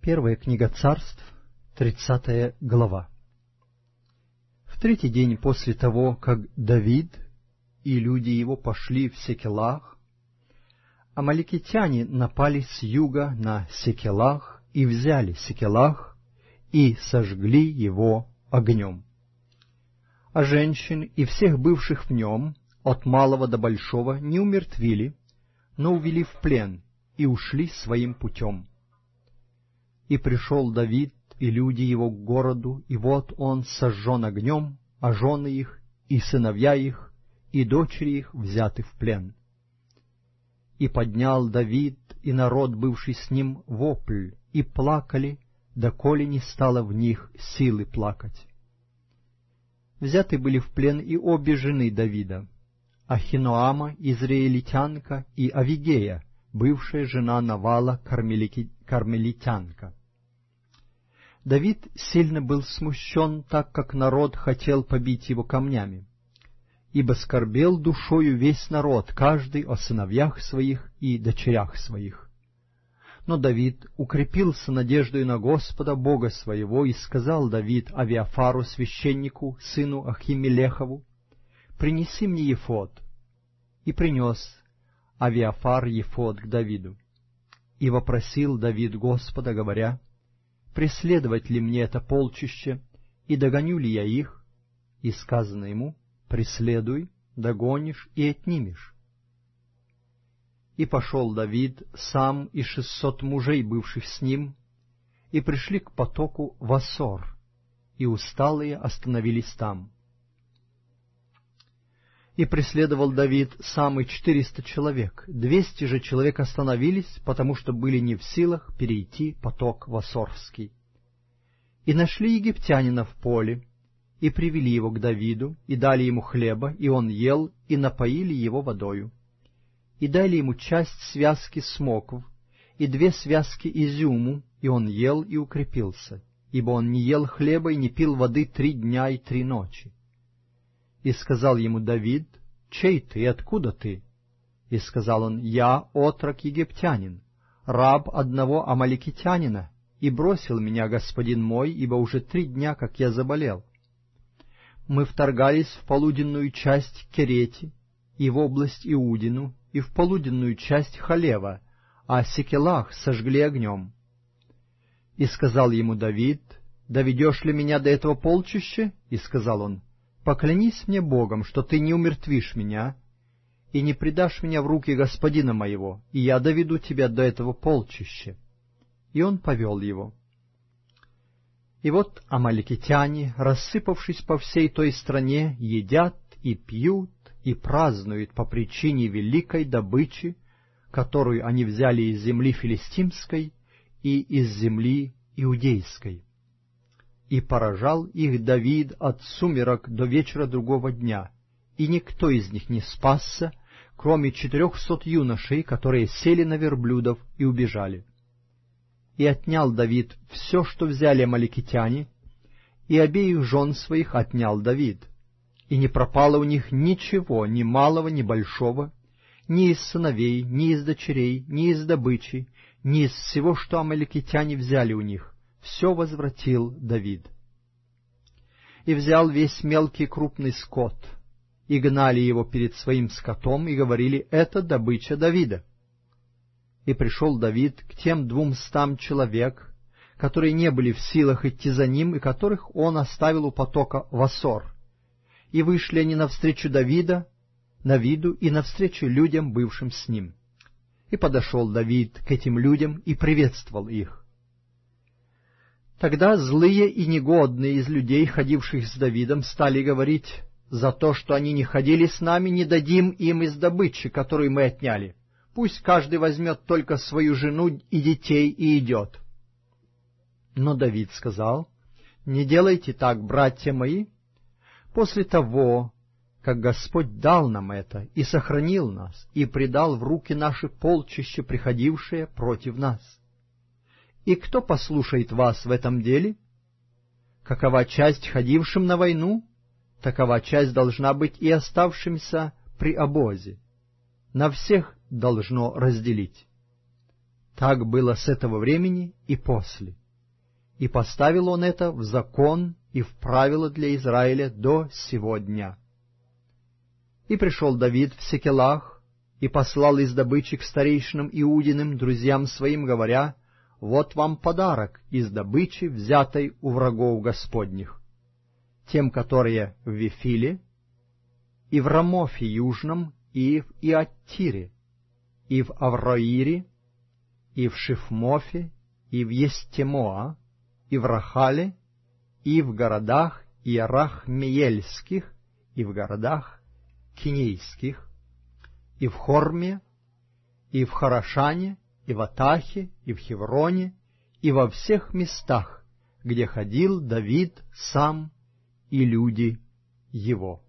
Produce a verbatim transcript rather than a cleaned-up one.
Первая книга Царств, тридцатая глава. В третий день после того, как Давид и люди его пошли в Секелах, амаликитяне напали с юга на Секелах и взяли Секелах и сожгли его огнем. А женщин и всех бывших в нем, от малого до большого, не умертвили, но увели в плен и ушли своим путем. И пришел Давид и люди его к городу, и вот он сожжен огнем, а жены их, и сыновья их, и дочери их взяты в плен. И поднял Давид и народ, бывший с ним, вопль, и плакали, доколе не стало в них силы плакать. Взяты были в плен и обе жены Давида, Ахиноама, израильтянка, и Авигея, бывшая жена Навала, кармелитянка. Давид сильно был смущен, так как народ хотел побить его камнями, ибо скорбел душою весь народ, каждый о сыновьях своих и дочерях своих. Но Давид укрепился надеждой на Господа Бога своего, и сказал Давид Авиафару, священнику, сыну Ахимелехову: «Принеси мне ефод». И принес Авиафар ефод к Давиду. И вопросил Давид Господа, говоря: «Преследовать ли мне это полчище, и догоню ли я их?» И сказано ему: «Преследуй, догонишь и отнимешь». И пошел Давид сам и шестьсот мужей, бывших с ним, и пришли к потоку Васор, и усталые остановились там. И преследовал Давид сам и четыреста человек, двести же человек остановились, потому что были не в силах перейти поток Васорский. И нашли египтянина в поле, и привели его к Давиду, и дали ему хлеба, и он ел, и напоили его водою. И дали ему часть связки смокв, и две связки изюму, и он ел и укрепился, ибо он не ел хлеба и не пил воды три дня и три ночи. И сказал ему Давид: «Чей ты и откуда ты?» И сказал он: «Я отрок египтянин, раб одного амаликитянина, и бросил меня господин мой, ибо уже три дня, как я заболел. Мы вторгались в полуденную часть Керети, и в область Иудину, и в полуденную часть Халева, а Секелах сожгли огнем». И сказал ему Давид: «Доведешь ли меня до этого полчища?» И сказал он: «Поклянись мне Богом, что ты не умертвишь меня и не предашь меня в руки господина моего, и я доведу тебя до этого полчища». И он повел его. И вот амаликитяне, рассыпавшись по всей той стране, едят и пьют и празднуют по причине великой добычи, которую они взяли из земли филистимской и из земли иудейской. И поражал их Давид от сумерок до вечера другого дня, и никто из них не спасся, кроме четырехсот юношей, которые сели на верблюдов и убежали. И отнял Давид все, что взяли амаликитяне, и обеих жен своих отнял Давид. И не пропало у них ничего, ни малого, ни большого, ни из сыновей, ни из дочерей, ни из добычи, ни из всего, что амаликитяне взяли у них. Все возвратил Давид. И взял весь мелкий и крупный скот, и гнали его перед своим скотом, и говорили: «Это добыча Давида». И пришел Давид к тем двумстам человек, которые не были в силах идти за ним, и которых он оставил у потока Васор. И вышли они навстречу Давида, Давиду и навстречу людям, бывшим с ним. И подошел Давид к этим людям и приветствовал их. Тогда злые и негодные из людей, ходивших с Давидом, стали говорить: «За то, что они не ходили с нами, не дадим им из добычи, которую мы отняли. Пусть каждый возьмет только свою жену и детей и идет». Но Давид сказал: «Не делайте так, братья мои. После того, как Господь дал нам это и сохранил нас, и предал в руки наши полчища, приходившие против нас. И кто послушает вас в этом деле? Какова часть ходившим на войну, такова часть должна быть и оставшимся при обозе. На всех должно разделить. Так было с этого времени и после. И поставил он это в закон и в правила для Израиля до сего дня. И пришел Давид в Секелах, и послал из добычи к старейшинам Иудиным, друзьям своим, говоря: «Вот вам подарок из добычи, взятой у врагов Господних, тем, которые в Вифиле, и в Рамофе Южном, и в Иаттире, и в Авроире, и в Шифмофе, и в Естемоа, и в Рахале, и в городах Иерахмеельских, и в городах Кинейских, и в Хорме, и в Харашане, и в Атахе, и в Хевроне, и во всех местах, где ходил Давид сам и люди его».